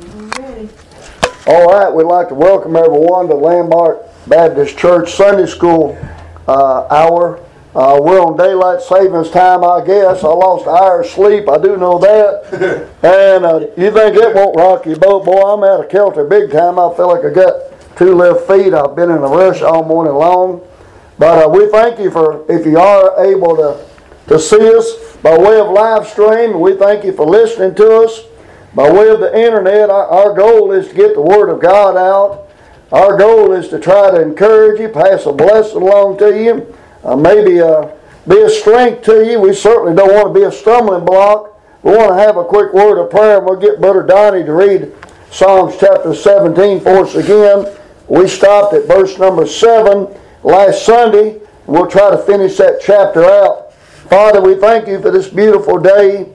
All right, we'd like to welcome everyone to Landmark Baptist Church Sunday School hour. We're on daylight savings time, I guess. I lost an hour's sleep, I do know that. And you think it won't rock your boat? Boy, I'm out of kilter big time. I feel like I got two left feet. I've been in a rush all morning long. But we thank you for, if you are able to see us by way of live stream, we thank you for listening to us. By way of the internet, our goal is to get the Word of God out. Our goal is to try to encourage you, pass a blessing along to you, maybe be a strength to you. We certainly don't want to be a stumbling block. We want to have a quick word of prayer, and we'll get Brother Donnie to read Psalms chapter 17 for us again. We stopped at verse number 7 last Sunday, and we'll try to finish that chapter out. Father, we thank you for this beautiful day,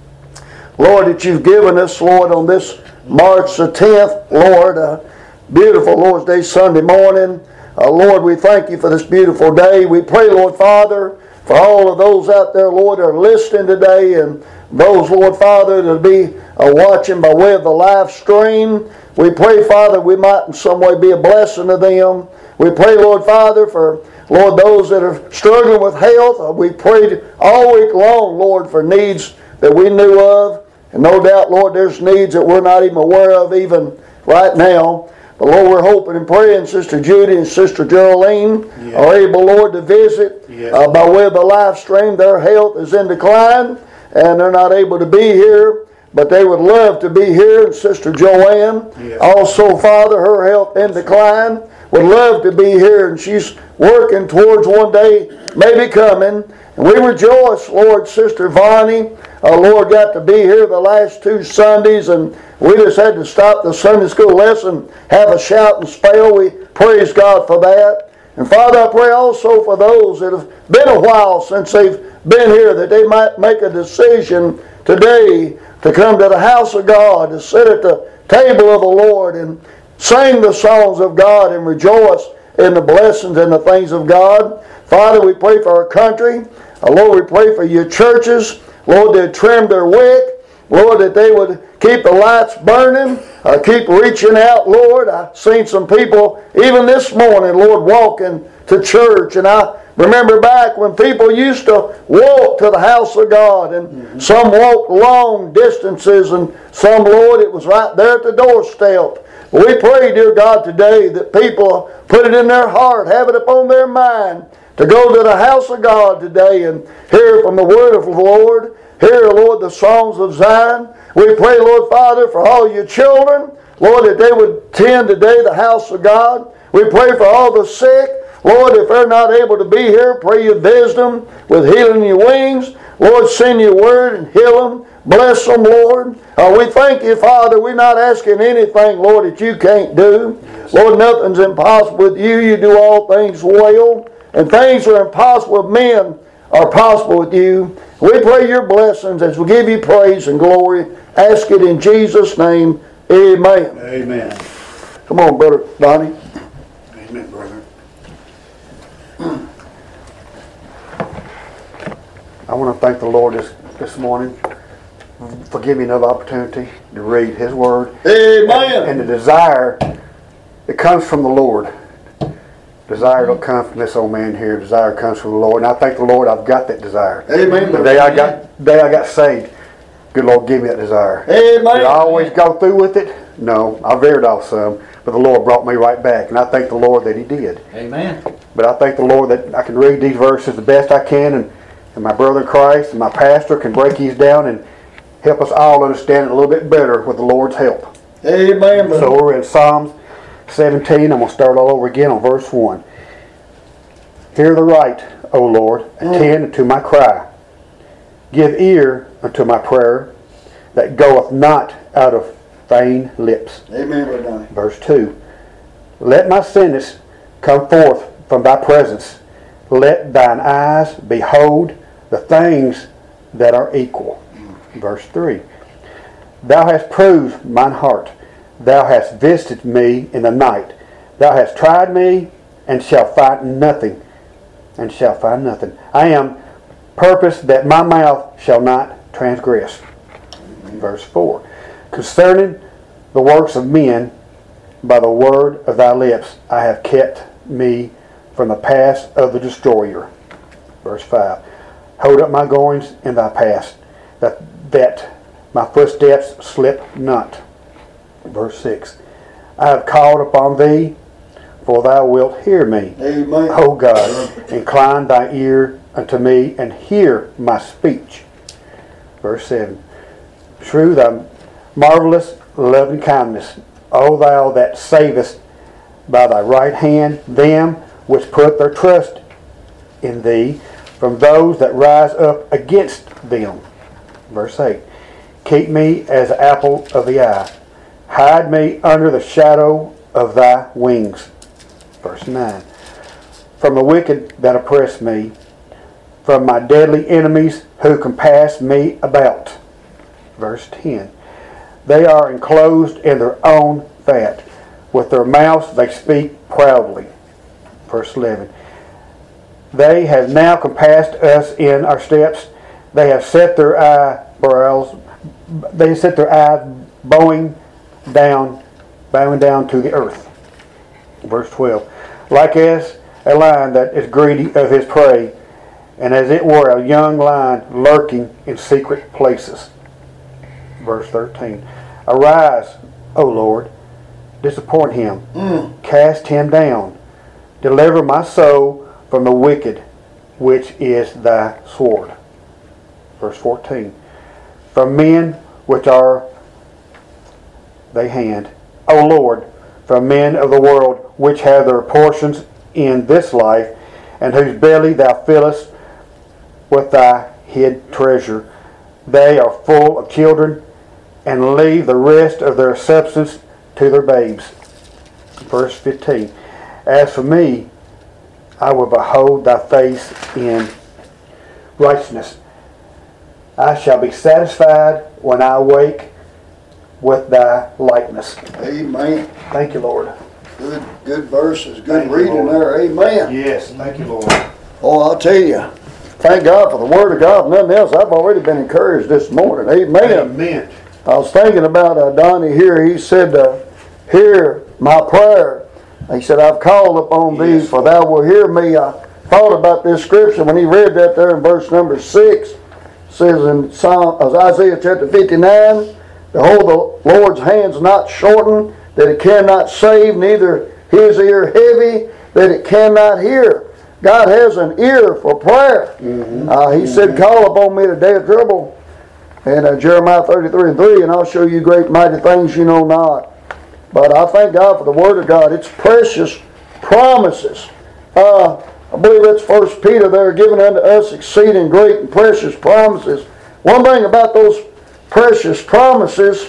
Lord, that you've given us, Lord, on this March the 10th, Lord, beautiful Lord's Day Sunday morning. Lord, we thank you for this beautiful day. We pray, Lord Father, for all of those out there, Lord, that are listening today, and those, Lord Father, that will be watching by way of the live stream. We pray, Father, we might in some way be a blessing to them. We pray, Lord Father, for, Lord, those that are struggling with health. We prayed all week long, Lord, for needs that we knew of. And no doubt, Lord, there's needs that we're not even aware of even right now. But Lord, we're hoping and praying Sister Judy and Sister Geraldine are able, Lord, to visit by way of the live stream. Their health is in decline and they're not able to be here. But they would love to be here. And Sister Joanne, also, Father, her health in decline, would love to be here. And she's working towards one day maybe coming. And we rejoice, Lord, Sister Vonnie, Lord, got to be here the last 2 Sundays, and we just had to stop the Sunday school lesson, have a shout and spell. We praise God for that. And Father, I pray also for those that have been a while since they've been here, that they might make a decision today to come to the house of God, to sit at the table of the Lord and sing the songs of God and rejoice in the blessings and the things of God. Father, we pray for our country. Lord, we pray for your churches. Lord, they'd trim their wick. Lord, that they would keep the lights burning. Keep reaching out, Lord. I've seen some people, even this morning, Lord, walking to church. And I remember back when people used to walk to the house of God. And some walked long distances. And some, Lord, it was right there at the doorstep. We pray, dear God, today that people put it in their heart, have it upon their mind, to go to the house of God today and hear from the word of the Lord. Hear, Lord, the songs of Zion. We pray, Lord Father, for all your children, Lord, that they would attend today the house of God. We pray for all the sick. Lord, if they're not able to be here, pray you visit them with healing your wings. Lord, send your word and heal them. Bless them, Lord. We thank you, Father. We're not asking anything, Lord, that you can't do. Lord, nothing's impossible with you. You do all things well. And things that are impossible with men are possible with you. We pray your blessings as we give you praise and glory. Ask it in Jesus' name. Amen. Amen. Come on, Brother Donnie. Amen, brother. I want to thank the Lord this morning for giving me another opportunity to read His Word. Amen. And the desire, it comes from the Lord. Desire don't come from this old man here. Desire comes from the Lord. And I thank the Lord I've got that desire. Amen. The day I got saved, good Lord, give me that desire. Amen. Did I always go through with it? No. I veered off some. But the Lord brought me right back. And I thank the Lord that He did. Amen. But I thank the Lord that I can read these verses the best I can. And my brother in Christ and my pastor can break these down and help us all understand it a little bit better with the Lord's help. Amen. So we're in Psalms 17. I'm going to start all over again on verse 1. Hear the right, O Lord, attend unto my cry. Give ear unto my prayer that goeth not out of vain lips. Amen. Verse 2. Let my sentence come forth from thy presence. Let thine eyes behold the things that are equal. Verse 3. Thou hast proved mine heart. Thou hast visited me in the night. Thou hast tried me and shalt find nothing. I am purposed that my mouth shall not transgress. Verse 4. Concerning the works of men, by the word of thy lips I have kept me from the paths of the destroyer. Verse 5. Hold up my goings in thy paths, that my footsteps slip not. Verse 6. I have called upon thee, for thou wilt hear me. Amen. O God, incline thy ear unto me, and hear my speech. Verse 7. Through thy marvelous loving kindness, O thou that savest by thy right hand them which put their trust in thee, from those that rise up against them. Verse 8. Keep me as an apple of the eye. Hide me under the shadow of thy wings. Verse 9. From the wicked that oppress me, from my deadly enemies who compass me about. Verse 10. They are enclosed in their own fat. With their mouths they speak proudly. Verse 11. They have now compassed us in our steps. They have set their eyebrows. They set their eyes bowing down to the earth. Verse 12. Like as a lion that is greedy of his prey, and as it were a young lion lurking in secret places. Verse 13. Arise, O Lord, disappoint him, cast him down, deliver my soul from the wicked, which is thy sword. Verse 14. From men which are thy hand, O Lord, from men of the world which have their portions in this life, and whose belly thou fillest with thy hid treasure. They are full of children, and leave the rest of their substance to their babes. Verse 15. As for me, I will behold thy face in righteousness. I shall be satisfied when I awake with thy likeness. Amen. Thank you, Lord. Good verses. Good Thank you, reading Lord. there. Amen. Yes, thank you, Lord. Oh, I'll tell you. Thank God for the Word of God. Nothing else. I've already been encouraged this morning. Amen. Amen. I was thinking about Donnie here. He said, hear my prayer. He said, I've called upon thee, Yes, for thou wilt hear me. I thought about this scripture when he read that there in verse number 6. It says in Isaiah chapter 59, behold, the Lord's hand's not shortened, that it cannot save, neither his ear heavy, that it cannot hear. God has an ear for prayer. He said, call upon me in the day of trouble. And Jeremiah 33:3, and I'll show you great mighty things you know not. But I thank God for the Word of God. It's precious promises. I believe it's 1 Peter there, given unto us exceeding great and precious promises. One thing about those precious promises,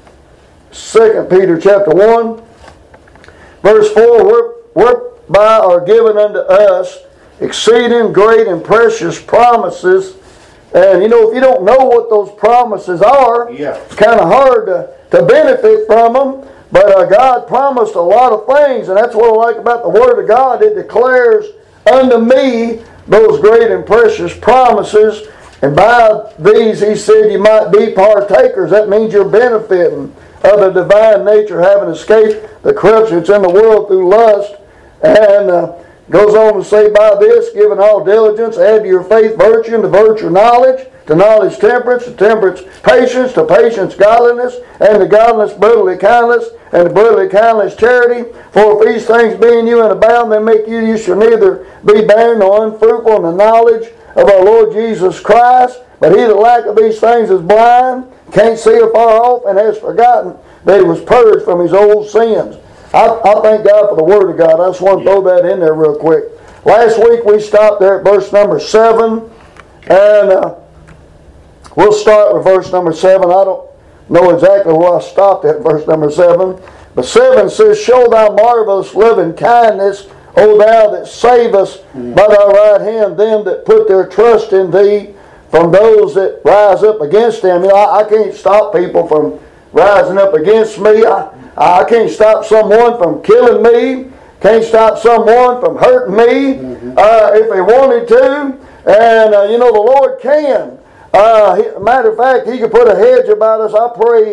2 Peter chapter 1, verse 4, whereby are given unto us exceeding great and precious promises. And you know, if you don't know what those promises are, it's kind of hard to benefit from them. But God promised a lot of things, and that's what I like about the Word of God. It declares unto me those great and precious promises, and by these, he said, you might be partakers. That means you're benefiting of the divine nature, having escaped the corruption that's in the world through lust. And goes on to say, by this, giving all diligence, add to your faith virtue, and to virtue knowledge, to knowledge temperance, to temperance patience, to patience godliness, and to godliness brotherly kindness, and to brotherly kindness charity. For if these things be in you and abound, they make you shall neither be barren nor unfruitful in the knowledge of our Lord Jesus Christ. But he that lacketh these things is blind, can't see afar off, and has forgotten that he was purged from his old sins. I thank God for the Word of God. I just want to throw that in there real quick. Last week we stopped there at verse number 7, and we'll start with verse number 7. I don't know exactly where I stopped at verse number 7. But 7 says, show thy marvelous loving kindness, O thou that savest by thy right hand them that put their trust in thee, from those that rise up against them. You know, I can't stop people from rising up against me. I can't stop someone from killing me. Can't stop someone from hurting me if they wanted to. And, you know, the Lord can. Matter of fact, he could put a hedge about us. I pray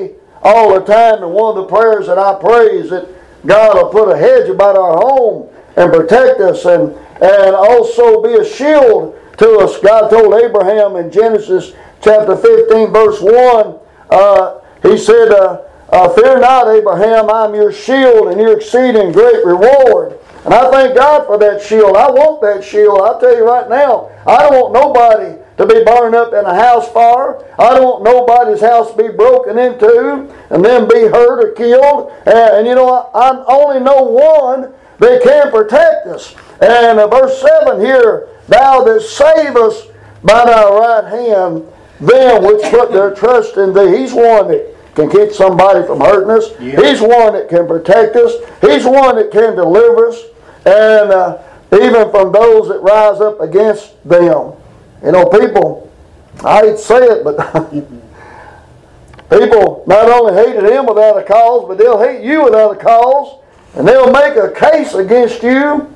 all the time, and one of the prayers that I pray is that God will put a hedge about our home and protect us, and also be a shield to us. God told Abraham in Genesis chapter 15 verse 1, He said, fear not, Abraham, I'm your shield and your exceeding great reward. And I thank God for that shield. I want that shield. I'll tell you right now, I don't want nobody to be burned up in a house fire. I don't want nobody's house to be broken into and then be hurt or killed. And you know, I only know one that can protect us. And verse 7 here, thou that save us by thy right hand, them which put their trust in thee. He's one that can keep somebody from hurting us. Yeah. He's one that can protect us. He's one that can deliver us. And even from those that rise up against them. You know, people, I hate to say it, but people not only hated him without a cause, but they'll hate you without a cause. And they'll make a case against you.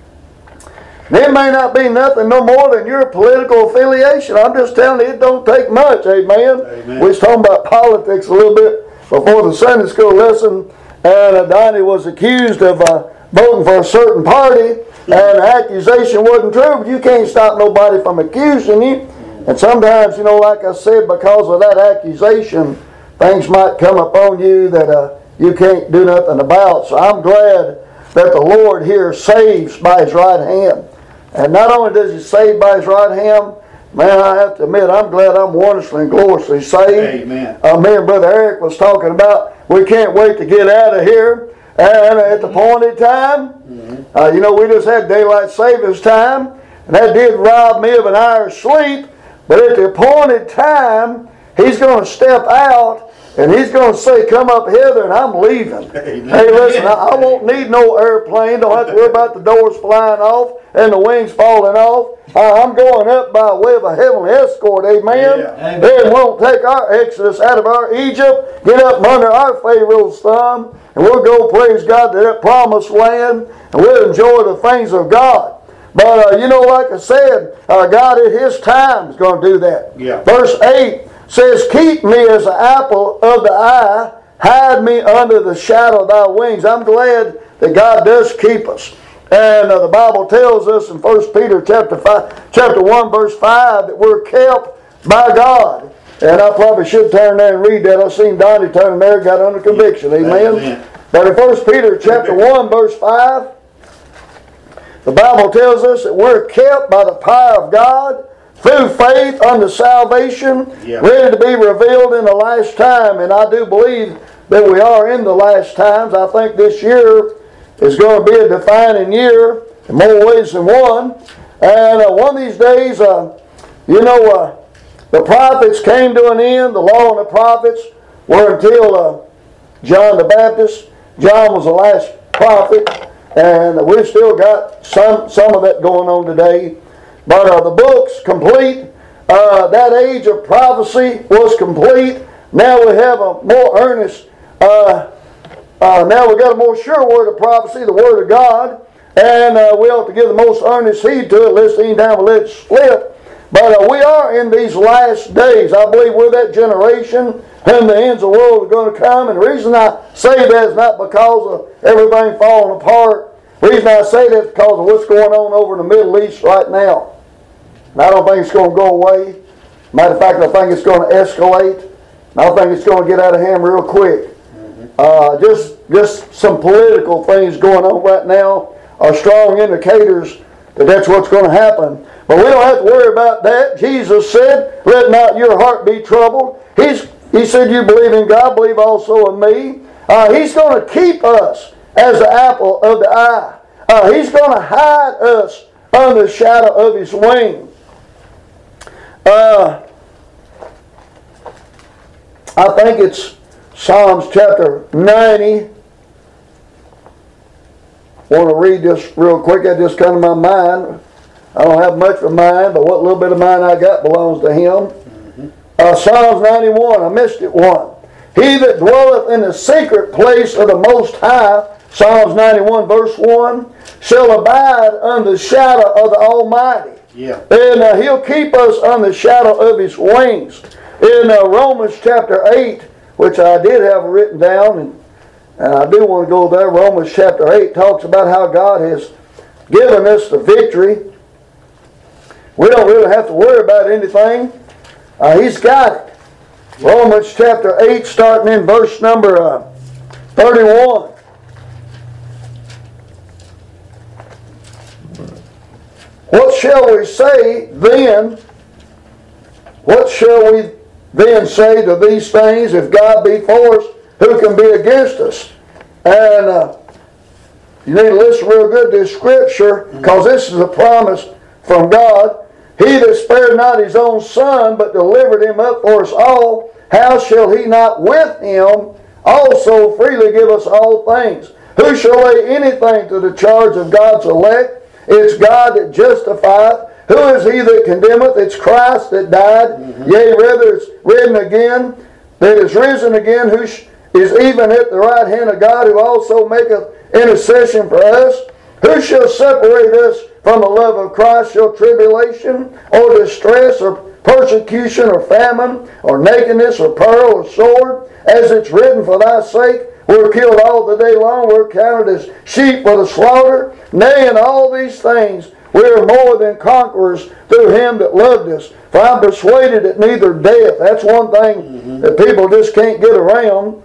There may not be nothing no more than your political affiliation. I'm just telling you, it don't take much, amen? We was talking about politics a little bit before the Sunday school lesson, and Donnie was accused of voting for a certain party, and the accusation wasn't true, but you can't stop nobody from accusing you. And sometimes, you know, like I said, because of that accusation, things might come upon you that you can't do nothing about. So I'm glad that the Lord here saves by His right hand. And not only does He save by His right hand, man, I have to admit, I'm glad I'm wonderfully and gloriously saved. Amen. Me and Brother Eric was talking about, we can't wait to get out of here. And at the appointed time, you know, we just had daylight savings time, and that did rob me of an hour's sleep. But at the appointed time, He's going to step out, and He's going to say, come up hither, and I'm leaving. Amen. Hey, listen, I won't need no airplane. Don't have to worry about the doors flying off and the wings falling off. I'm going up by way of a heavenly escort. Amen. Yeah. They won't take our exodus out of our Egypt, get up under our Pharaoh's thumb, and we'll go, praise God, to that promised land, and we'll enjoy the things of God. But, you know, like I said, God at His time is going to do that. Yeah. Verse 8 says, keep me as an apple of the eye, hide me under the shadow of thy wings. I'm glad that God does keep us. And the Bible tells us in 1 Peter chapter 1 verse 5 that we're kept by God. And I probably should turn there and read that. I've seen Donnie turn there, got under conviction. Amen. But in 1 Peter chapter 1 verse 5, the Bible tells us that we're kept by the power of God through faith unto salvation, ready to be revealed in the last time. And I do believe that we are in the last times. I think this year is going to be a defining year in more ways than one. And one of these days, you know, the prophets came to an end. The law and the prophets were until John the Baptist. John was the last prophet, and we've still got some of that going on today. But the book's complete. That age of prophecy was complete. Now we have a more earnest, now we've got a more sure word of prophecy, the Word of God. And we ought to give the most earnest heed to it, lest any time we let it slip. But we are in these last days. I believe we're that generation and the ends of the world are going to come. And the reason I say that is not because of everything falling apart. The reason I say that is because of what's going on over in the Middle East right now. And I don't think it's going to go away. Matter of fact, I think it's going to escalate. And I think it's going to get out of hand real quick. Just some political things going on right now are strong indicators that that's what's going to happen. But we don't have to worry about that. Jesus said, let not your heart be troubled. He said, you believe in God, believe also in me. He's going to keep us as the apple of the eye. He's going to hide us under the shadow of His wing. I think it's Psalms chapter 90. I want to read this real quick. That just come to my mind. I don't have much of mine, but what little bit of mine I got belongs to Him. Psalms 91, I missed it one. He that dwelleth in the secret place of the Most High, Psalms 91 verse 1, shall abide under the shadow of the Almighty. Yeah. And He'll keep us under the shadow of His wings. In Romans chapter 8, which I did have written down, and I do want to go there. Romans chapter 8 talks about how God has given us the victory. We don't really have to worry about anything. He's got it. Romans chapter 8, starting in verse number 31. What shall we say then? What shall we then say to these things? If God be for us, who can be against us? And you need to listen real good to this scripture, because this is a promise from God. He that spared not his own Son, but delivered him up for us all, how shall he not with him also freely give us all things? Who shall lay anything to the charge of God's elect? It's God that justifieth. Who is he that condemneth? It's Christ that died. Yea, rather it's written again, that is risen again, who is even at the right hand of God, who also maketh intercession for us. Who shall separate us from the love of Christ? Shall tribulation, or distress, or persecution, or famine, or nakedness, or peril, or sword? As it's written, for thy sake we're killed all the day long, we're counted as sheep for the slaughter. Nay, in all these things we are more than conquerors through him that loved us. For I'm persuaded that neither death, that's one thing that people just can't get around,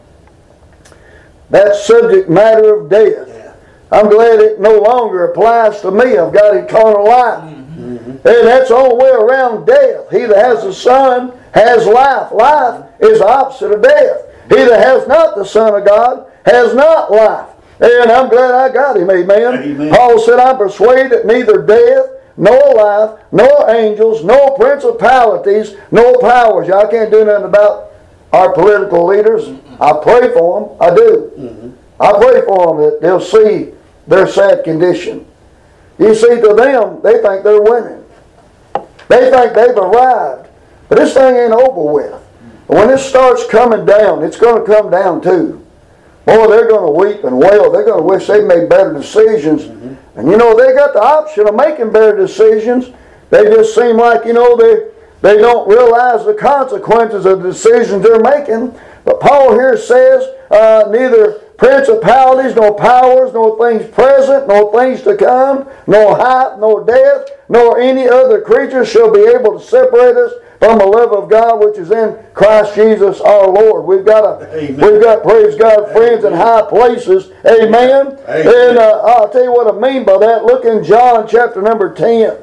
that subject matter of death. I'm glad it no longer applies to me. I've got eternal life. And that's the only way around death. He that has the Son has life. Life is the opposite of death. He that has not the Son of God has not life. And I'm glad I got him. Amen. Paul said, I'm persuaded that neither death, nor life, nor angels, nor principalities, nor powers. Y'all can't do nothing about our political leaders. I pray for them. I do. I pray for them that they'll see their sad condition. You see, to them, they think they're winning. They think they've arrived. But this thing ain't over with. When this starts coming down, it's going to come down too. Boy, they're going to weep and wail. They're going to wish they made better decisions. And you know, they got the option of making better decisions. They just seem like, you know, they don't realize the consequences of the decisions they're making. But Paul here says, neither principalities, nor powers, nor things present, nor things to come, nor height, nor depth, nor any other creature shall be able to separate us from the love of God which is in Christ Jesus our Lord. We've got, praise God, friends in high places. Amen. And I'll tell you what I mean by that. Look in John chapter number 10.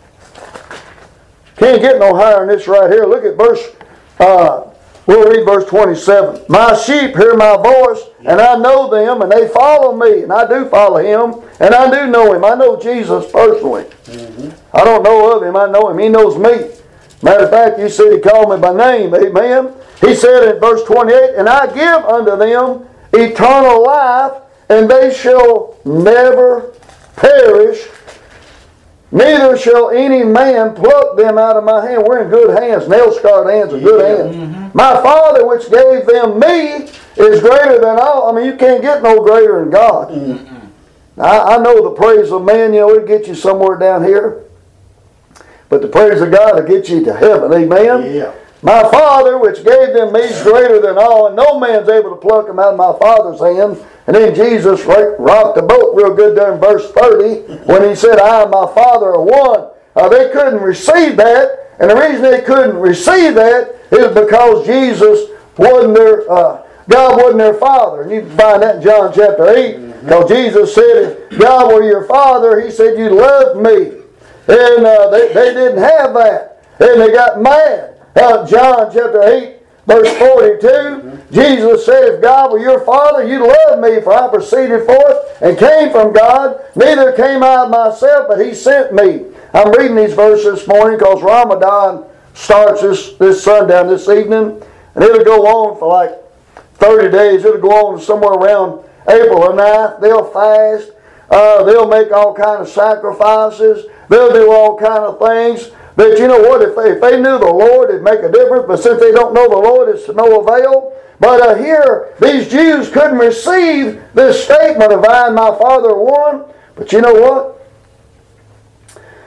Can't get no higher than this right here. Look at verse, we'll read verse 27. My sheep hear my voice, and I know them, and they follow me, and I do follow him, and I do know him. I know Jesus personally. I don't know of him, I know him. He knows me. Matter of fact, you said he called me by name. Amen. He said in verse 28, and I give unto them eternal life, and they shall never perish, neither shall any man pluck them out of my hand. We're in good hands, nail-scarred hands are good hands. My Father which gave them me is greater than all. I mean, you can't get no greater than God. I know the praise of man, you know, it'll get you somewhere down here. But the praise of God will get you to heaven. Amen? My Father which gave them me is greater than all, and no man's able to pluck them out of my Father's hand. And then Jesus rocked the boat real good there in verse 30 when he said, I and my Father are one. They couldn't receive that. And the reason they couldn't receive that is because Jesus wasn't their, God wasn't their Father. And you can find that in John chapter 8. Because Jesus said, if God were your Father, he said, you loved me. And they didn't have that. And they got mad. John chapter 8, verse 42, Jesus said, if God were your Father, you'd love me, for I proceeded forth and came from God. Neither came I of myself, but he sent me. I'm reading these verses this morning because Ramadan starts this sundown, this evening. And it'll go on for like 30 days. It'll go on somewhere around April the 9th. They'll fast. They'll make all kind of sacrifices. They'll do all kind of things. But you know what? If they knew the Lord, it'd make a difference. But since they don't know the Lord, it's to no avail. But here, these Jews couldn't receive this statement of I and my Father are one. But you know what?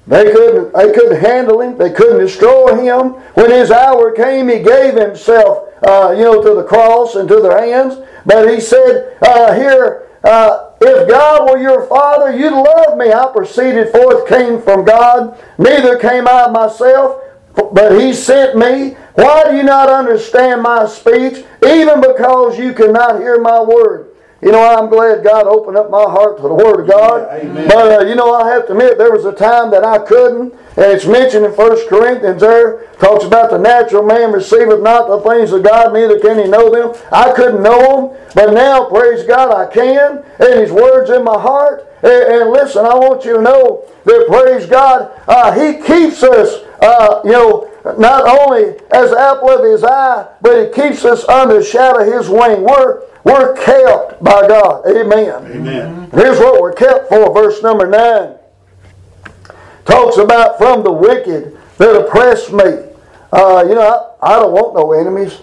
They couldn't handle him. They couldn't destroy him. When his hour came, he gave himself, to the cross and to their hands. But he said, if God were your Father, you'd love me. I proceeded forth, came from God. Neither came I myself, but he sent me. Why do you not understand my speech? Even because you cannot hear my word. I'm glad God opened up my heart to the Word of God. Amen. But, I have to admit, there was a time that I couldn't. And it's mentioned in 1 Corinthians there. Talks about the natural man receiveth not the things of God, neither can he know them. I couldn't know them. But now, praise God, I can. And His Word's in my heart. And listen, I want you to know that, praise God, He keeps us, not only as the apple of His eye, but He keeps us under the shadow of His wing. We're kept by God. Amen. Amen. Here's what we're kept for. Verse number 9 talks about from the wicked that oppress me. I don't want no enemies.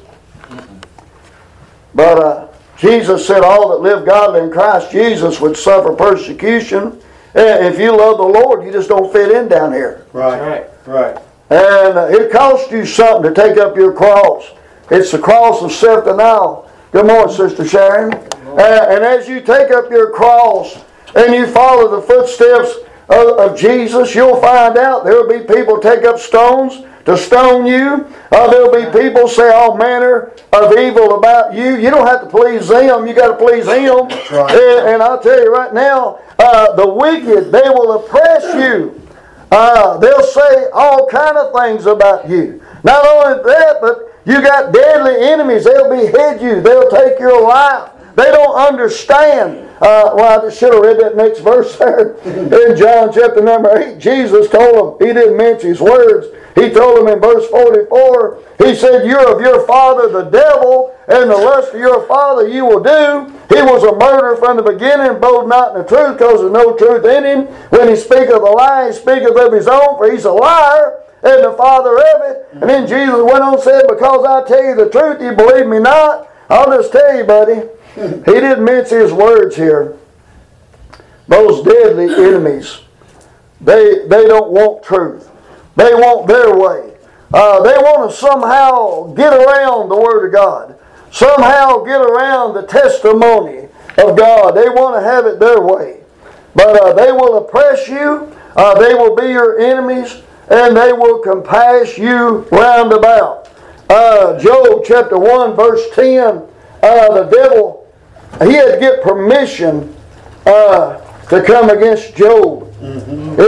But Jesus said all that live godly in Christ Jesus would suffer persecution. And if you love the Lord, you just don't fit in down here. Right. And it costs you something to take up your cross. It's the cross of self-denial. Good morning, Sister Sharon. And as you take up your cross and you follow the footsteps of Jesus, you'll find out there will be people take up stones to stone you. There will be people say all manner of evil about you. You don't have to please them. You got to please Him. Right. And I'll tell you right now, the wicked, they will oppress you. They'll say all kind of things about you. Not only that, but you got deadly enemies. They'll behead you. They'll take your life. They don't understand. I just should have read that next verse there. In John chapter number 8, Jesus told them, He didn't mince His words. He told them in verse 44, He said, you're of your father the devil, and the lust of your father you will do. He was a murderer from the beginning, bold not in the truth, because there's no truth in him. When he speaketh a lie, he speaketh of his own, for he's a liar and the father of it. And then Jesus went on and said, because I tell you the truth, you believe me not. I'll just tell you, buddy, He didn't mince His words here. Those deadly enemies, they don't want truth. They want their way. They want to somehow get around the Word of God. Somehow get around the testimony of God. They want to have it their way. But they will oppress you. They will be your enemies. And they will compass you round about. Job chapter 1 verse 10, the devil, he had to get permission to come against Job. And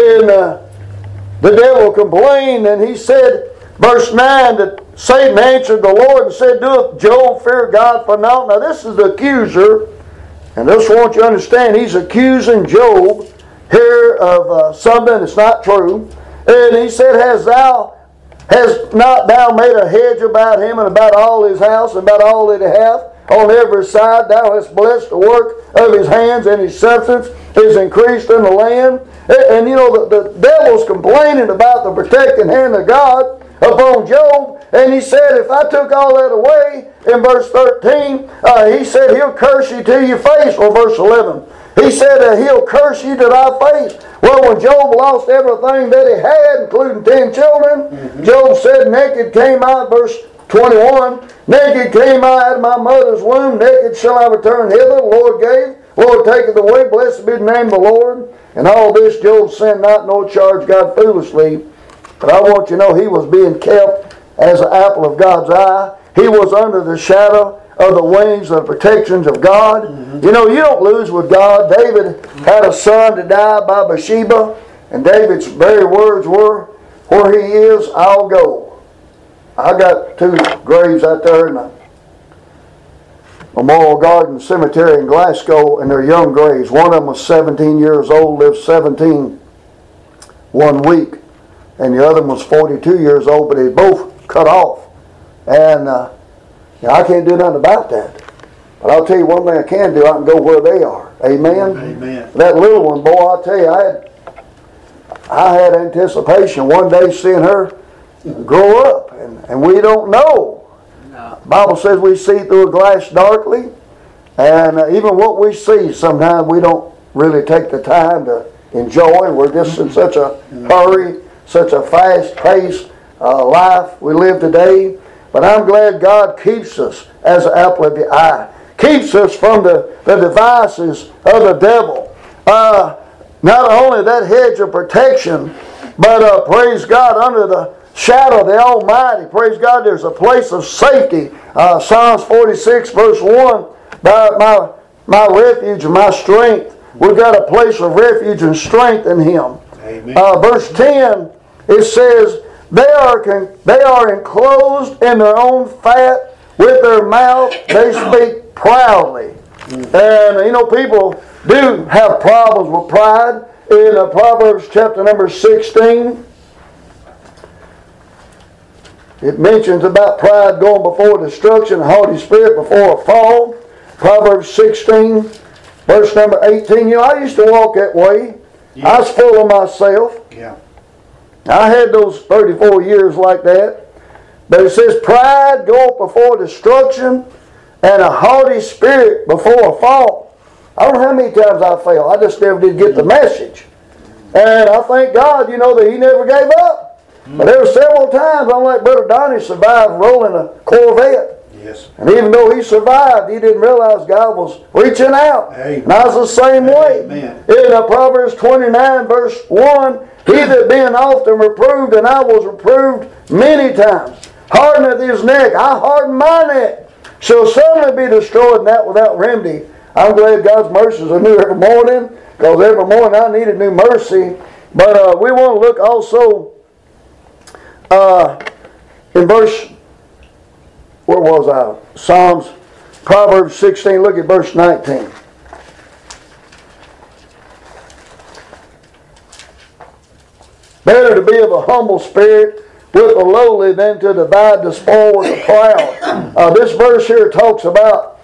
the devil complained, and he said, verse 9, that Satan answered the Lord and said, doeth Job fear God for naught? Now this is the accuser, and I just want you to understand, he's accusing Job here of something that's not true. And he said, Has not thou made a hedge about him and about all his house and about all that he hath? On every side thou hast blessed the work of his hands, and his substance is increased in the land. And the devil's complaining about the protecting hand of God upon Job. And he said, if I took all that away, in verse 13, he said, He'll curse you to your face. Or verse 11. He said, He'll curse you to thy face. Well, when Job lost everything that he had, including 10 children, Job said, naked came I, verse 21, naked came I out of my mother's womb, naked shall I return hither. The Lord gave, Lord taketh away, blessed be the name of the Lord. And all this Job sinned not, nor charged God foolishly. But I want you to know he was being kept as an apple of God's eye. He was under the shadow of the wings of the protections of God. You don't lose with God. David had a son to die by Bathsheba, and David's very words were, where he is, I'll go. I got 2 graves out there in the Memorial Garden Cemetery in Glasgow, and they're young graves. One of them was 17 years old, lived 17 1 week, and the other one was 42 years old, but they both cut off. And I can't do nothing about that. But I'll tell you one thing I can do, I can go where they are. Amen? Amen. That little one, boy, I'll tell you, I had anticipation one day seeing her grow up. And we don't know. No. The Bible says we see through a glass darkly. And even what we see, sometimes we don't really take the time to enjoy. We're just in such a hurry, such a fast-paced life we live today. But I'm glad God keeps us as an apple of the eye. Keeps us from the devices of the devil. Not only that hedge of protection, but praise God, under the shadow of the Almighty, praise God, there's a place of safety. Psalms 46 verse 1, my refuge and my strength. We've got a place of refuge and strength in Him. Amen. Verse 10, it says, they are enclosed in their own fat, with their mouth they speak proudly. And people do have problems with pride. In Proverbs chapter number 16, it mentions about pride going before destruction, a haughty spirit before a fall. Proverbs 16, verse number 18. I used to walk that way. Yeah. I was full of myself. Yeah. I had those 34 years like that. But it says, pride goeth before destruction, and a haughty spirit before a fall. I don't know how many times I failed. I just never did get the message. And I thank God, that He never gave up. But there were several times, I'm like Brother Donnie survived rolling a Corvette. Yes. And even though he survived, he didn't realize God was reaching out. Amen. And I was the same way. Amen. In Proverbs 29 verse 1, he that being often reproved, and I was reproved many times, hardeneth his neck. I harden my neck. Shall suddenly be destroyed, and that without remedy. I'm glad God's mercies are new every morning, because every morning I needed new mercy. But we want to look also in verse, where was I? Proverbs 16, look at verse 19. Better to be of a humble spirit with the lowly than to divide the spoil with the proud. This verse here talks about,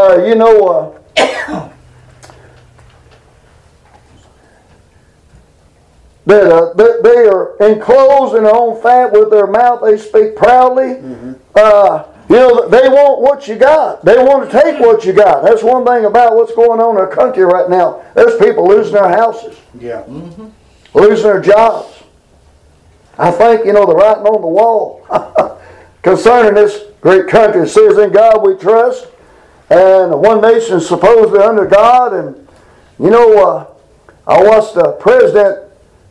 that they are enclosed in their own fat, with their mouth they speak proudly. Mm-hmm. They want what you got. They want to take what you got. That's one thing about what's going on in our country right now. There's people losing their houses. Yeah. Mm-hmm. Losing their jobs. I think, the writing on the wall concerning this great country. It says, in God we trust, and one nation supposedly under God. And, I watched the president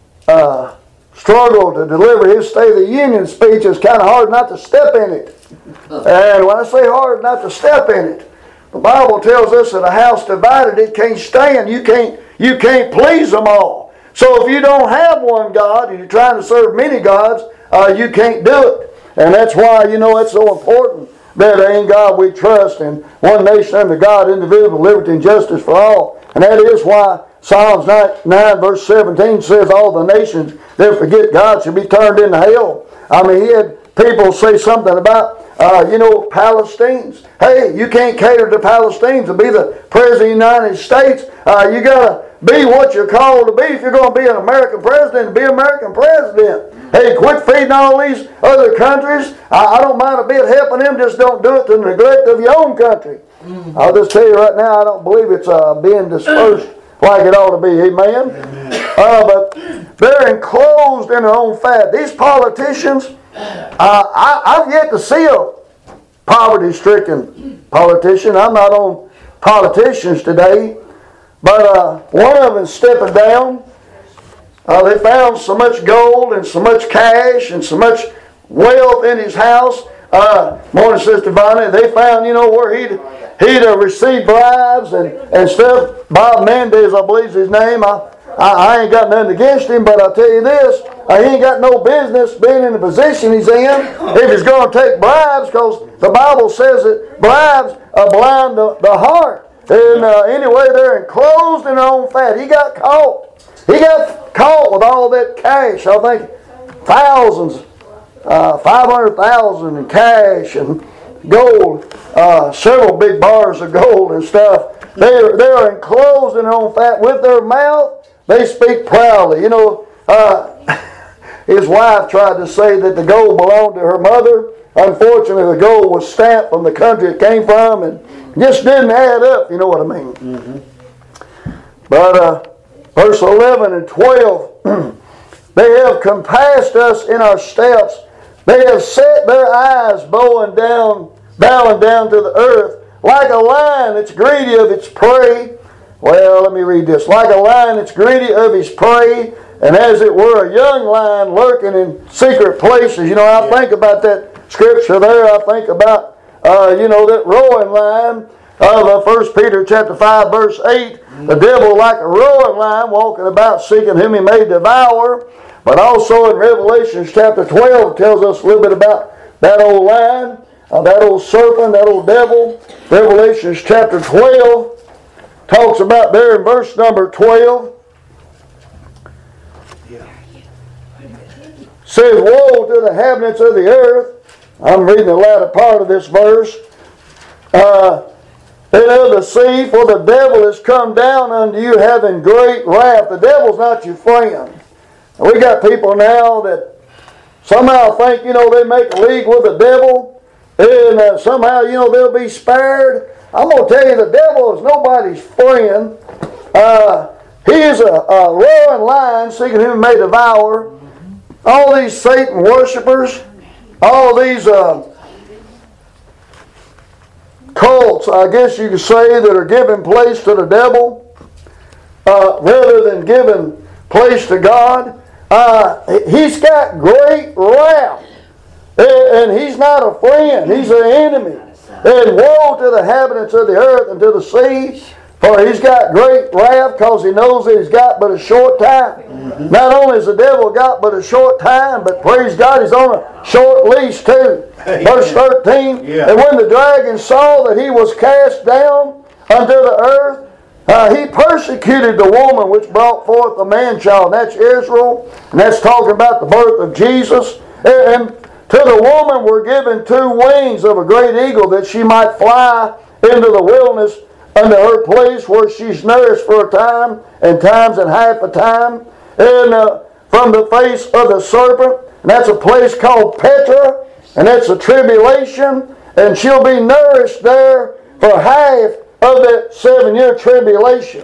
struggle to deliver his State of the Union speech. It's kind of hard not to step in it. And when I say hard not to step in it, the Bible tells us that a house divided, it can't stand. You can't please them all. So if you don't have one God and you're trying to serve many gods, you can't do it. And that's why, it's so important that in God we trust, and one nation under God, indivisible, liberty and justice for all. And that is why Psalms 9 verse 17 says, all the nations that forget God shall be turned into hell. He had people say something about, Palestinians. Hey, you can't cater to Palestinians to be the President of the United States. You got to be what you're called to be. If you're going to be an American president, be an American president. Hey, quit feeding all these other countries. I don't mind a bit helping them, just don't do it to the neglect of your own country. Mm-hmm. I'll just tell you right now, I don't believe it's being dispersed like it ought to be. Amen? But they're enclosed in their own fat. These politicians, I've yet to see a poverty-stricken politician. I'm not on politicians today. But one of them is stepping down. They found so much gold and so much cash and so much wealth in his house. Morning, Sister Bonnie. They found, where he'd received bribes and stuff. Bob Mendez, I believe is his name. I ain't got nothing against him, but I'll tell you this. He ain't got no business being in the position he's in if he's going to take bribes, because the Bible says that bribes blind the heart. And anyway, they're enclosed in their own fat. He got caught. He got caught with all that cash. I think thousands, 500,000 in cash and gold, several big bars of gold and stuff. They are enclosed in their own fat. With their mouth, they speak proudly. His wife tried to say that the gold belonged to her mother. Unfortunately, the gold was stamped from the country it came from, and just didn't add up, you know what I mean. Mm-hmm. But Verse 11 and 12. They have compassed us in our steps. They have set their eyes bowing down to the earth, like a lion that's greedy of its prey. Well, let me read this. Like a lion that's greedy of his prey, and as it were a young lion lurking in secret places. You know, I think about that scripture there. I think about, that roaring lion of 1 Peter chapter 5, verse 8. The devil like a roaring lion walking about seeking whom he may devour. But also in Revelation chapter 12 tells us a little bit about that old lion, that old serpent, that old devil. Revelation chapter 12 talks about there in verse number 12. Says, woe to the inhabitants of the earth. I'm reading the latter part of this verse. And of the sea, for the devil is come down unto you having great wrath. The devil's not your friend. We got people now that somehow think, they make a league with the devil, and somehow, they'll be spared. I'm going to tell you, the devil is nobody's friend. He is a roaring lion, seeking whom he may devour. All these Satan worshipers, all these cults, I guess you could say, that are giving place to the devil rather than giving place to God. He's got great wrath, and he's not a friend, he's an enemy. And woe to the inhabitants of the earth and to the sea, for he's got great wrath, because he knows that he's got but a short time. Mm-hmm. Not only has the devil got but a short time, but praise God, he's on a short leash too. Amen. Verse 13, yeah. And when the dragon saw that he was cast down unto the earth, he persecuted the woman which brought forth the man-child. And that's Israel. And that's talking about the birth of Jesus. And to the woman were given 2 wings of a great eagle, that she might fly into the wilderness unto her place where she's nourished for a time, and times and half a time. And from the face of the serpent. And that's a place called Petra. And that's a tribulation. And she'll be nourished there for half of that 7-year tribulation.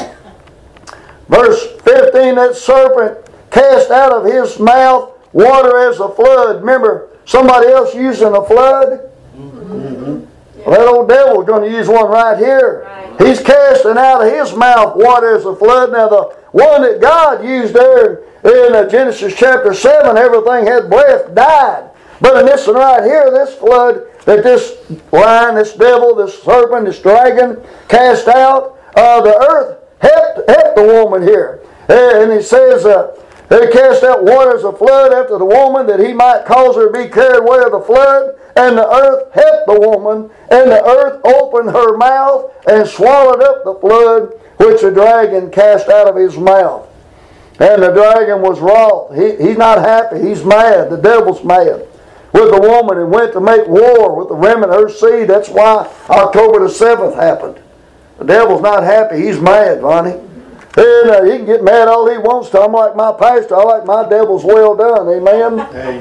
Verse 15, that serpent cast out of his mouth water as a flood. Remember somebody else using a flood? Mm-hmm. Well, that old devil's going to use one right here. Right. He's casting out of his mouth water as a flood. Now the one that God used there in Genesis chapter 7, everything had breath, died. But in this one right here, this flood that this lion, this devil, this serpent, this dragon cast out, the earth helped the woman here. And he says, they cast out water as a flood after the woman, that he might cause her to be carried away of the flood. And the earth helped the woman, and the earth opened her mouth and swallowed up the flood which the dragon cast out of his mouth. And the dragon was wroth. He's not happy. He's mad. The devil's mad with the woman, and went to make war with the remnant of her seed. That's why October the 7th happened. The devil's not happy. He's mad, Ronnie. And he can get mad all he wants to. I'm like my pastor. I like my devils well done. Amen?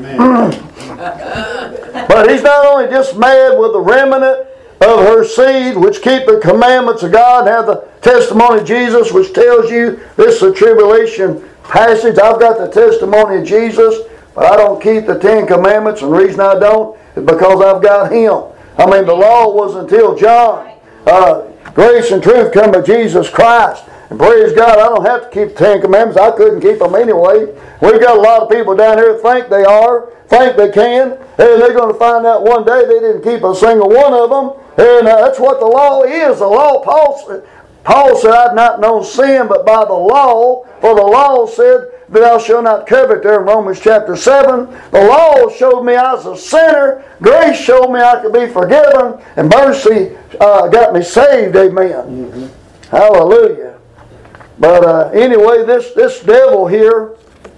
Amen. But he's not only just mad with the remnant of her seed, which keep the commandments of God and have the testimony of Jesus, which tells you this is a tribulation passage. I've got the testimony of Jesus, but I don't keep the 10 commandments, and the reason I don't is because I've got Him. I mean, the law was until John. Grace and truth come by Jesus Christ. And praise God, I don't have to keep the 10 commandments. I couldn't keep them anyway. We've got a lot of people down here that think they are, think they can, and they're going to find out one day they didn't keep a single one of them. And that's what the law is. The law, Paul said, I've not known sin but by the law, for the law said, thou shalt not covet, there in Romans chapter 7. The law showed me I was a sinner. Grace showed me I could be forgiven. And mercy got me saved. Amen. Mm-hmm. Hallelujah. But anyway, this devil here,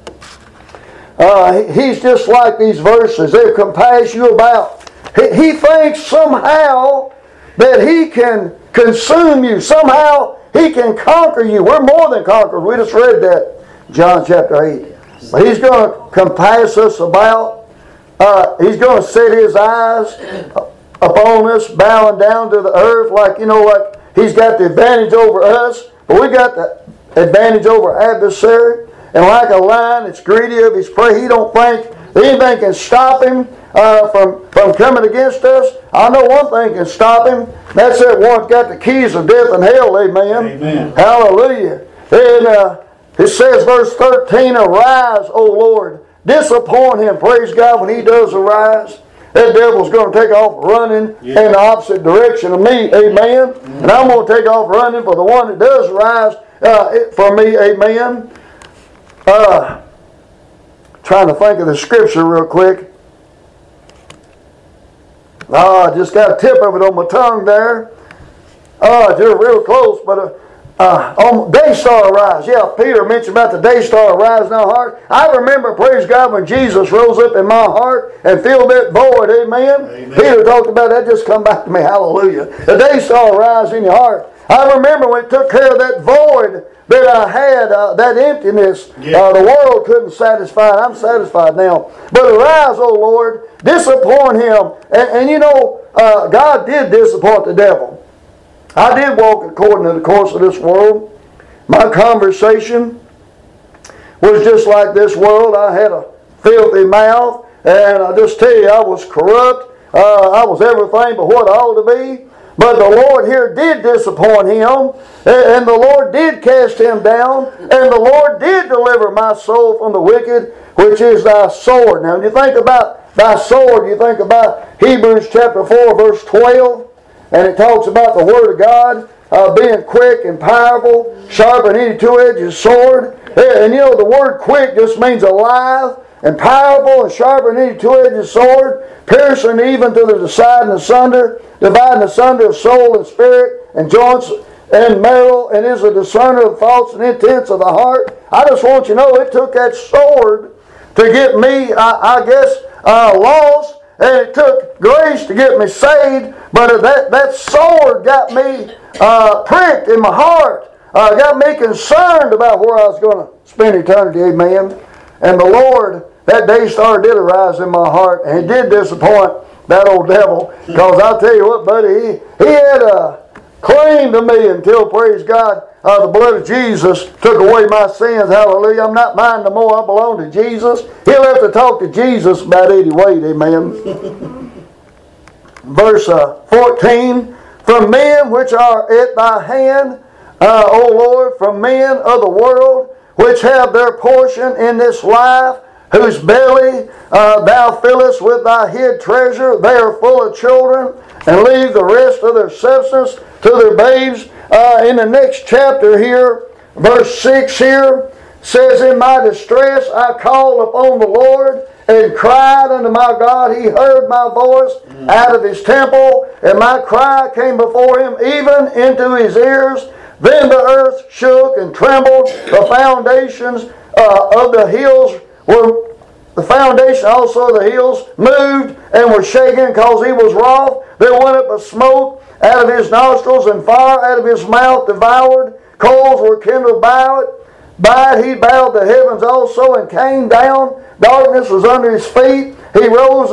he's just like these verses. They'll compass you about. He thinks somehow that he can consume you. Somehow he can conquer you. We're more than conquerors. We just read that. John chapter 8. But he's going to compass us about. He's going to set his eyes upon us, bowing down to the earth like, like he's got the advantage over us. But we got advantage over adversary. And like a lion that's greedy of his prey, he don't think that anything can stop him from coming against us. I know one thing can stop him. That's that one's got the keys of death and hell. Amen. Amen. Hallelujah. And it says, verse 13, arise, O Lord. Disappoint him. Praise God, when he does arise. That devil's going to take off running in the opposite direction of me. Amen. And I'm going to take off running for the one that does rise for me. Amen. Trying to think of the scripture real quick. I just got a tip of it on my tongue there. Just real close, but on day star arise. Yeah, Peter mentioned about the day star arise in our heart. I remember, praise God, when Jesus rose up in my heart and filled that void. Amen. Peter talked about that. Just come back to me. Hallelujah. The day star arise in your heart. I remember when it took care of that void that I had, that emptiness. The world couldn't satisfy it. I'm satisfied now. But arise, O Lord, disappoint him. And you know, God did disappoint the devil. I did walk according to the course of this world. My conversation was just like this world. I had a filthy mouth, and I just tell you, I was corrupt. I was everything but what I ought to be. But the Lord here did disappoint him, and the Lord did cast him down, and the Lord did deliver my soul from the wicked, which is thy sword. Now, when you think about thy sword, you think about Hebrews chapter 4, verse 12, and it talks about the Word of God being quick and powerful, sharper than any two-edged sword. And you know, the word quick just means alive, and powerful and sharper than any two-edged sword, piercing even to the deciding asunder, dividing asunder of soul and spirit, and joints and marrow, and is a discerner of thoughts and intents of the heart. I just want you to know, it took that sword to get me, I guess, lost, and it took grace to get me saved, but that sword got me pricked in my heart, got me concerned about where I was going to spend eternity. Amen. And the Lord, that day star did arise in my heart, and he did disappoint that old devil, because I'll tell you what, buddy, he had a claim to me until, praise God, the blood of Jesus took away my sins. Hallelujah. I'm not mine no more. I belong to Jesus. He'll have to talk to Jesus about 80 weight. Amen. Verse 14, from men which are at thy hand, O Lord, from men of the world, which have their portion in this life, whose belly thou fillest with thy hid treasure. They are full of children, and leave the rest of their substance to their babes. In the next chapter here, verse 6 here, says, in my distress I called upon the Lord, and cried unto my God. He heard my voice out of his temple, and my cry came before him, even into his ears. Then the earth shook and trembled. The foundations of the hills were, the foundation also of the hills moved and were shaken, because he was wroth. There went up a smoke out of his nostrils, and fire out of his mouth devoured. Coals were kindled by it. By it he bowed the heavens also, and came down. Darkness was under his feet. He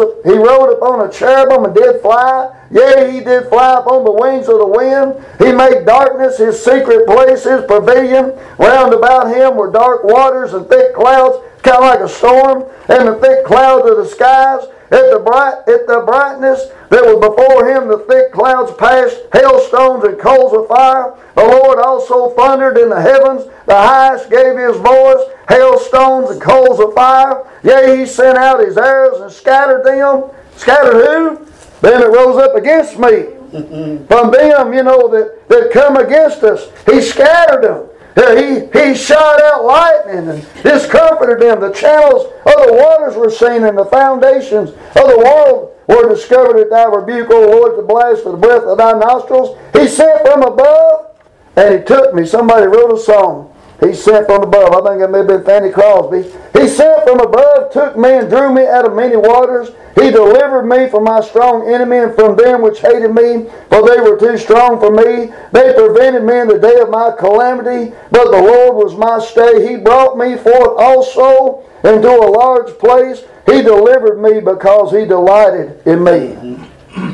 rode upon a cherubim and did fly. Yea, he did fly upon the wings of the wind. He made darkness his secret place, his pavilion. Round about him were dark waters and thick clouds, kind of like a storm, and the thick clouds of the skies. At the brightness that was before him, the thick clouds passed, hailstones and coals of fire. The Lord also thundered in the heavens. The highest gave his voice, hailstones and coals of fire. Yea, he sent out his arrows and scattered them. Scattered who? Then it rose up against me. From them, you know, that come against us. He scattered them. He shot out lightning and discomfited them. The channels of the waters were seen, and the foundations of the world were discovered at thy rebuke, O Lord, the blast of the breath of thy nostrils. He sent from above, and he took me. Somebody wrote a song. He sent from above. I think that may have been Fanny Crosby. He sent from above, took me, and drew me out of many waters. He delivered me from my strong enemy and from them which hated me, for they were too strong for me. They prevented me in the day of my calamity, but the Lord was my stay. He brought me forth also into a large place. He delivered me because he delighted in me.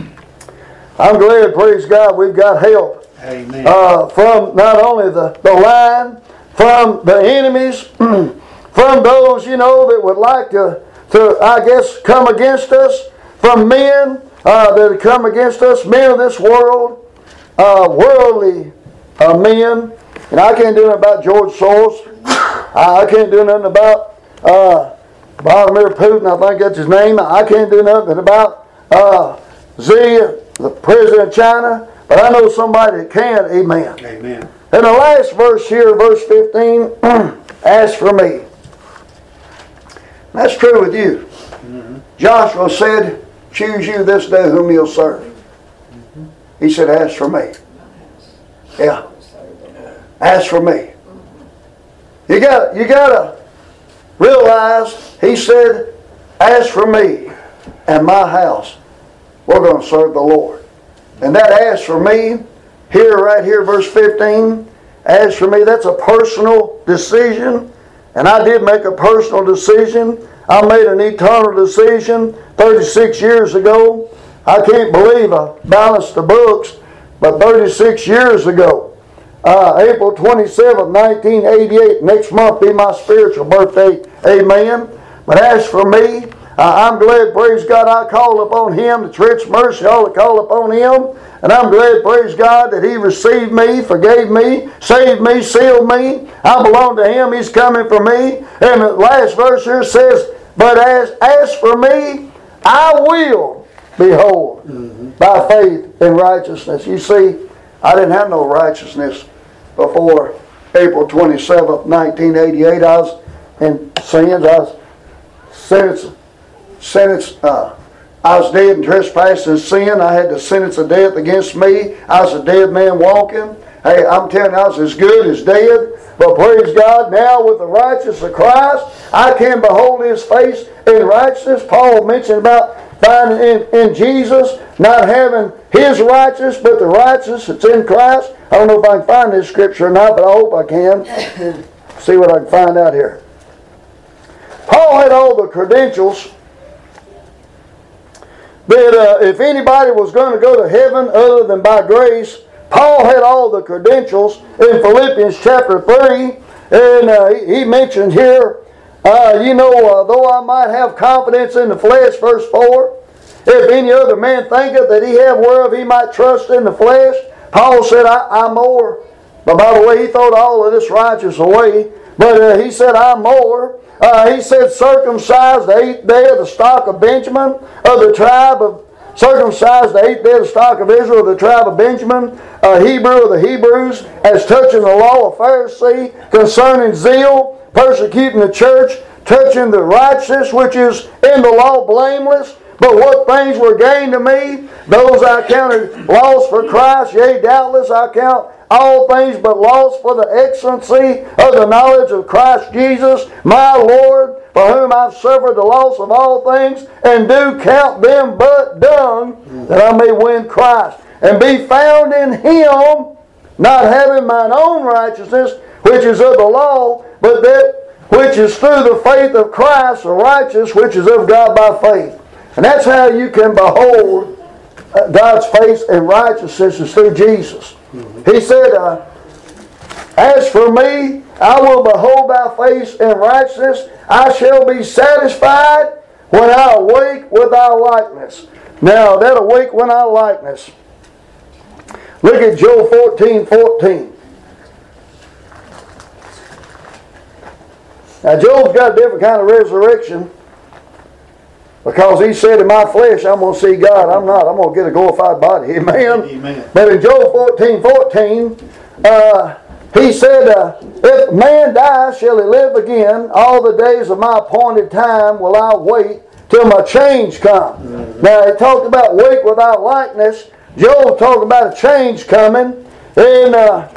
I'm glad, praise God, we've got help. Amen. From not only the lion, from the enemies, from those, that would like to I guess, come against us, from men that come against us, men of this world, worldly men. And I can't do nothing about George Soros. I can't do nothing about Vladimir Putin, I think that's his name. I can't do nothing about Xi, the president of China. But I know somebody that can. Amen. Amen. And the last verse here, verse 15, as for me. That's true with you. Mm-hmm. Joshua said, choose you this day whom you'll serve. Mm-hmm. He said, as for me. Yeah. As for me. You gotta realize, he said, as for me and my house, we're going to serve the Lord. And that as for me, right here, verse 15, as for me, that's a personal decision. And I did make a personal decision. I made an eternal decision 36 years ago. I can't believe I balanced the books, but 36 years ago, April 27th, 1988, next month be my spiritual birthday. Amen. But as for me, I'm glad, praise God, I called upon Him. It's rich mercy, all to call upon Him. And I'm glad, praise God, that He received me, forgave me, saved me, sealed me. I belong to Him. He's coming for me. And the last verse here says, but as for me, I will behold by faith and righteousness. You see, I didn't have no righteousness before April 27th, 1988. I was in sins. I was sentenced. I was dead in trespass and sin. I had the sentence of death against me. I was a dead man walking. Hey, I'm telling you, I was as good as dead. But praise God, now with the righteousness of Christ, I can behold His face in righteousness. Paul mentioned about finding in Jesus, not having His righteousness, but the righteousness that's in Christ. I don't know if I can find this scripture or not, but I hope I can. See what I can find out here. Paul had all the credentials that if anybody was going to go to heaven other than by grace, Paul had all the credentials in Philippians chapter 3. And he mentioned here, though I might have confidence in the flesh, verse 4, if any other man thinketh that he have whereof he might trust in the flesh, Paul said, I'm more. But by the way, he thrown all of this righteousness away. But he said, I'm more. He said, circumcised the 8th day of the stock of Benjamin, of the tribe of circumcised the 8th day of the stock of Israel, of the tribe of Benjamin, Hebrew of the Hebrews, as touching the law of Pharisee, concerning zeal, persecuting the church, touching the righteousness which is in the law blameless. But what things were gained to me, those I counted loss for Christ. Yea, doubtless I count all things but loss for the excellency of the knowledge of Christ Jesus, my Lord, for whom I've suffered the loss of all things, and do count them but dung, that I may win Christ, and be found in Him, not having mine own righteousness, which is of the law, but that which is through the faith of Christ, the righteous, which is of God by faith. And that's how you can behold God's face and righteousness is through Jesus. He said, as for me, I will behold thy face in righteousness. I shall be satisfied when I awake with thy likeness. Now, that awake when I likeness. Look at Job 14:14. Now, Job's got a different kind of resurrection. Because he said, in my flesh, I'm going to see God. I'm not. I'm going to get a glorified body. Amen? Amen. But in Job 14:14, he said, if man dies, shall he live again. All the days of my appointed time will I wait till my change come. Mm-hmm. Now, he talked about wait without likeness. Job talked about a change coming. And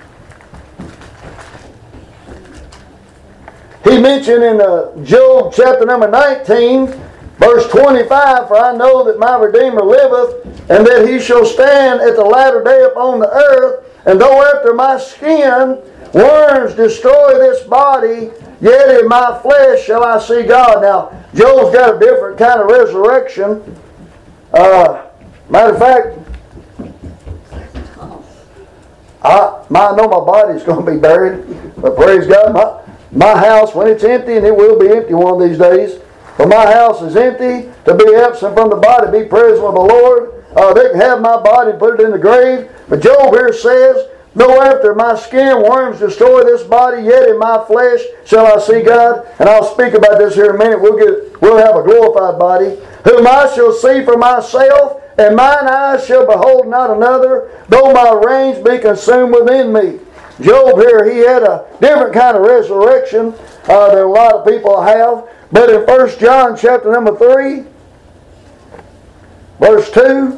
he mentioned in Job chapter number 19, verse 25, for I know that my Redeemer liveth, and that He shall stand at the latter day upon the earth. And though after my skin worms destroy this body, yet in my flesh shall I see God. Now, Job's got a different kind of resurrection. Matter of fact, I know my body's going to be buried, but praise God, my house, when it's empty, and it will be empty one of these days, but my house is empty, to be absent from the body, be present with the Lord. They can have my body and put it in the grave. But Job here says, though after my skin worms destroy this body, yet in my flesh shall I see God. And I'll speak about this here in a minute. We'll have a glorified body, whom I shall see for myself, and mine eyes shall behold not another, though my reins be consumed within me. Job here, he had a different kind of resurrection than a lot of people have. But in 1 John chapter number 3, verse 2,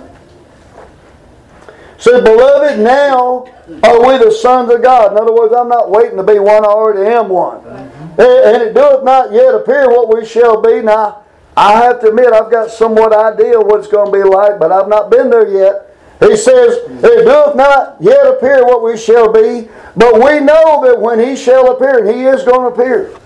said, beloved, now are we the sons of God. In other words, I'm not waiting to be one, I already am one. And it doeth not yet appear what we shall be. Now, I have to admit, I've got somewhat idea what it's going to be like, but I've not been there yet. He says, it doeth not yet appear what we shall be, but we know that when He shall appear, and He is going to appear.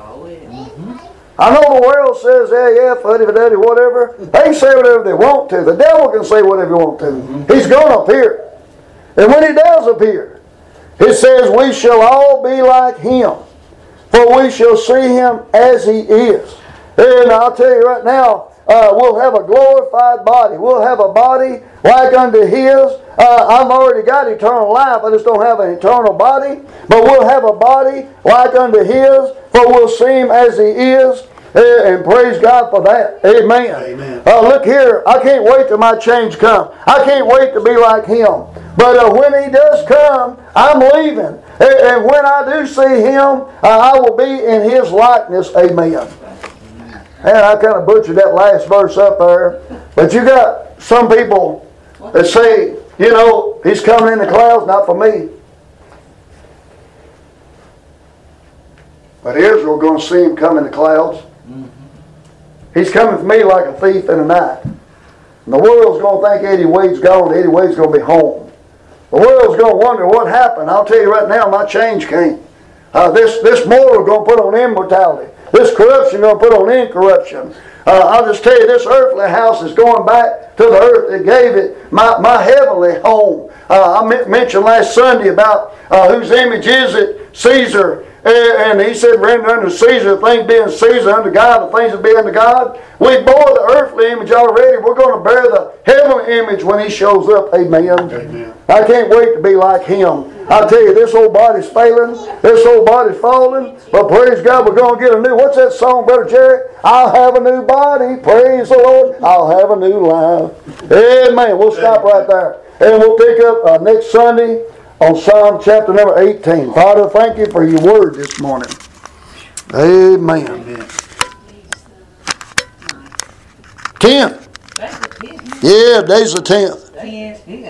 I know the world says, yeah, fuddy-fuddy, whatever. They can say whatever they want to. The devil can say whatever he wants to. He's going to appear. And when He does appear, it says, we shall all be like Him, for we shall see Him as He is. And I'll tell you right now, we'll have a glorified body. We'll have a body like unto His. I've already got eternal life. I just don't have an eternal body. But we'll have a body like unto His, for we'll see Him as He is. And praise God for that. Amen. Amen. Look here, I can't wait till my change comes. I can't wait to be like Him. But when He does come, I'm leaving. And when I do see Him, I will be in His likeness. Amen. And I kind of butchered that last verse up there. But you got some people that say, you know, He's coming in the clouds, not for me. But Israel going to see Him come in the clouds. He's coming for me like a thief in the night. And the world's going to think Eddie Wade's gone. Eddie Wade's going to be home. The world's going to wonder what happened. I'll tell you right now, my change came. This mortal going to put on immortality. This corruption going to put on incorruption. I'll just tell you, this earthly house is going back to the earth that gave it my heavenly home. I mentioned last Sunday about whose image is it? Caesar. And he said, render unto Caesar the things being Caesar, unto God the things that be unto God. We bore the earthly image already. We're going to bear the heavenly image when He shows up. Amen. Amen. I can't wait to be like Him. I tell you, this old body's failing. This old body's falling. But praise God, we're going to get a new. What's that song, Brother Jerry? I'll have a new body. Praise the Lord. I'll have a new life. Amen. We'll stop right there. And we'll pick up next Sunday on Psalm chapter number 18. Father, thank You for Your word this morning. Amen. Amen. 10th. Yeah, today's the 10th.